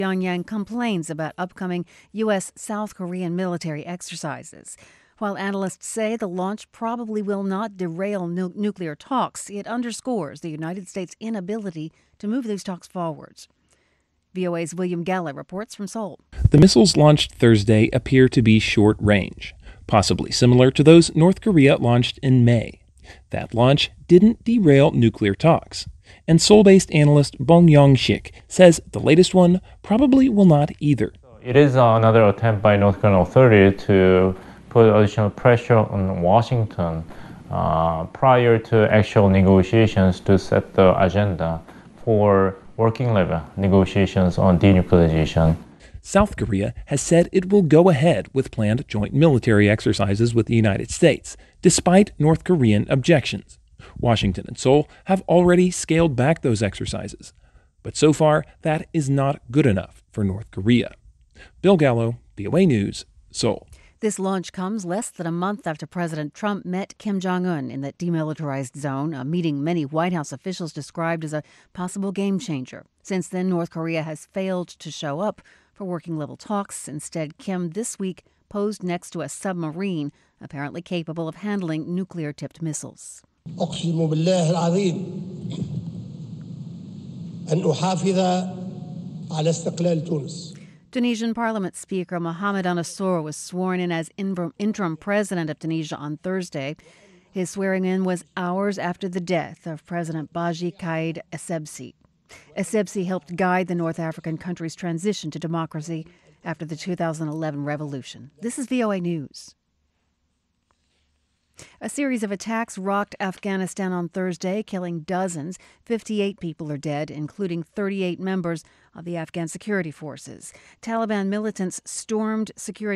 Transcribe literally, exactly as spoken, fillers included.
Pyongyang complains about upcoming U S South Korean military exercises. While analysts say the launch probably will not derail nu- nuclear talks, it underscores the United States' inability to move these talks forwards. V O A's William Gala reports from Seoul. The missiles launched Thursday appear to be short range, possibly similar to those North Korea launched in May. That launch didn't derail nuclear talks. And Seoul-based analyst Bong Yong-sik says the latest one probably will not either. It is another attempt by North Korean authorities to put additional pressure on Washington uh, prior to actual negotiations to set the agenda for working level negotiations on denuclearization. South Korea has said it will go ahead with planned joint military exercises with the United States, despite North Korean objections. Washington and Seoul have already scaled back those exercises. But so far, that is not good enough for North Korea. Bill Gallo, V O A News, Seoul. This launch comes less than a month after President Trump met Kim Jong-un in the demilitarized zone, a meeting many White House officials described as a possible game changer. Since then, North Korea has failed to show up for working-level talks. Instead, Kim this week posed next to a submarine apparently capable of handling nuclear-tipped missiles. أقسم بالله العظيم أن أحافظ على استقلال تونس. Tunisian Parliament Speaker Mohamed Anassour was sworn in as interim president of Tunisia on Thursday. His swearing-in was hours after the death of President Baji Caid Essebsi. Essebsi helped guide the North African country's transition to democracy after the two thousand eleven revolution. This is V O A News. A series of attacks rocked Afghanistan on Thursday, killing dozens. fifty-eight people are dead, including thirty-eight members of the Afghan security forces. Taliban militants stormed security